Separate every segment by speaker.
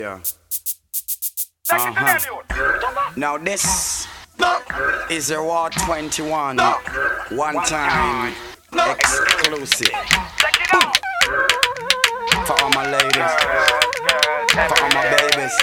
Speaker 1: Yeah. Now this is a Raw 21 one time exclusive for all my ladies, for all my babies,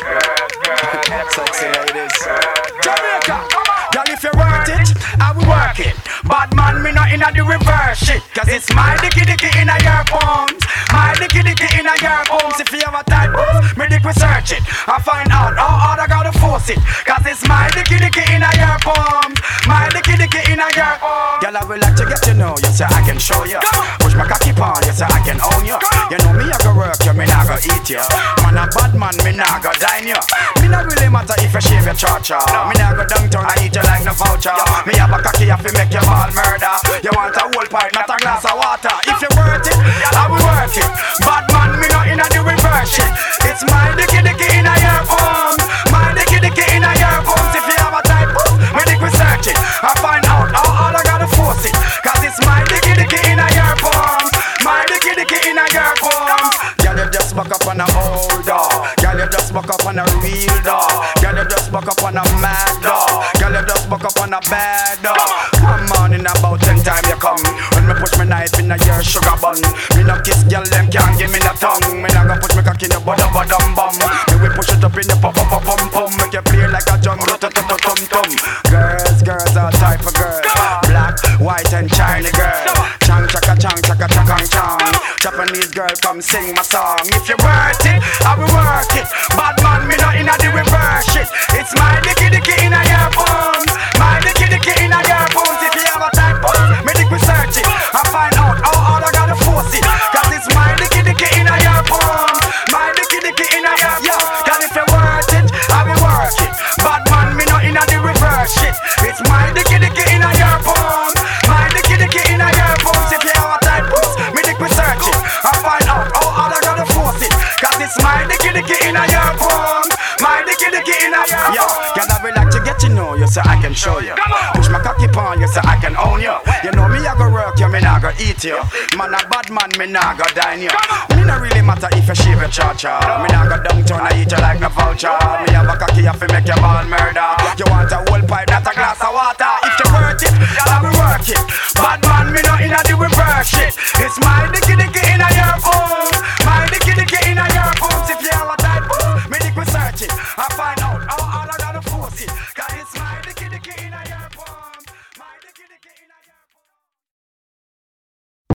Speaker 1: sexy ladies. Jamaica, girl, if you worth it, I will work it. Bad man, me not inna the reverse shit, cause it's my dicky inna your palms. My dicky inna your palms. If you have a type of, me dick we search it. I find out how hard I gotta force it, cause it's my dicky inna your palms. My dicky inna your palms. Girl, I will like to get to know you, so I can show you. Push my cocky on you, so I can own you. You know me, I go work you, me nah go eat you. Man a bad man, me nah go dine you. Me not really matter if you shave your cha-cha. Me nah go downtown, I eat you like no voucher. Me have a cocky, I fi make you all murder. You want a whole pint, not a glass of water. If you worth it, I will work it. Bad man, me not inna the reverse shit. It's my dicky inna your palms. My dicky inna your palms. If you have a type of, me dick we search it. I find out how hard I gotta force it, cause it's my dicky inna your palms. My dicky inna your palms. Girl, you just buck up on a old dog. Girl, you just buck up on a real dog. Girl, you just buck up on a mad dog. Girl, you just buck up on a bad dog. Come on, in about 10 time you come. When me push my knife in a your sugar bun. Me no kiss girl, them can't give me no tongue. Me no go push me cock in your bum bum. Me we push it up in your pum pum. Make you play like a drum tum. Girls, all type of girls. Black, white and Chinese girl. Chang chaka chang. Japanese girl, come sing my song. If you worth it, I will work it. Bad man, me not inna the reverse shit. It's my dicky inna your palms. My dicky inna your palms. If you have a type of, me dick we search it. I find out how hard I gotta force it, cause it's my dicky inna your palms. My dicky inna your, yeah. Cause if you worth it, I will work it. Bad man, me not inna the reverse shit. It's my dicky inna your palms. My dicky inna your palms. If you have a type of, me dick we search it. I find out how hard I gotta force it, cause it's my dicky inna your palms. My dicky inna your, yeah. Girl, I will like to get to know you, so I can show you. Push my cocky on you, so I can own you. You know me, I go work you, me nah go eat you. Man a bad man, me nah go dine you. Me not really matter if you shave your cha-cha. Me nah go downtown, I eat you like no voucher. Me have a cocky, I fi make you all murder. You want a whole pipe, not a glass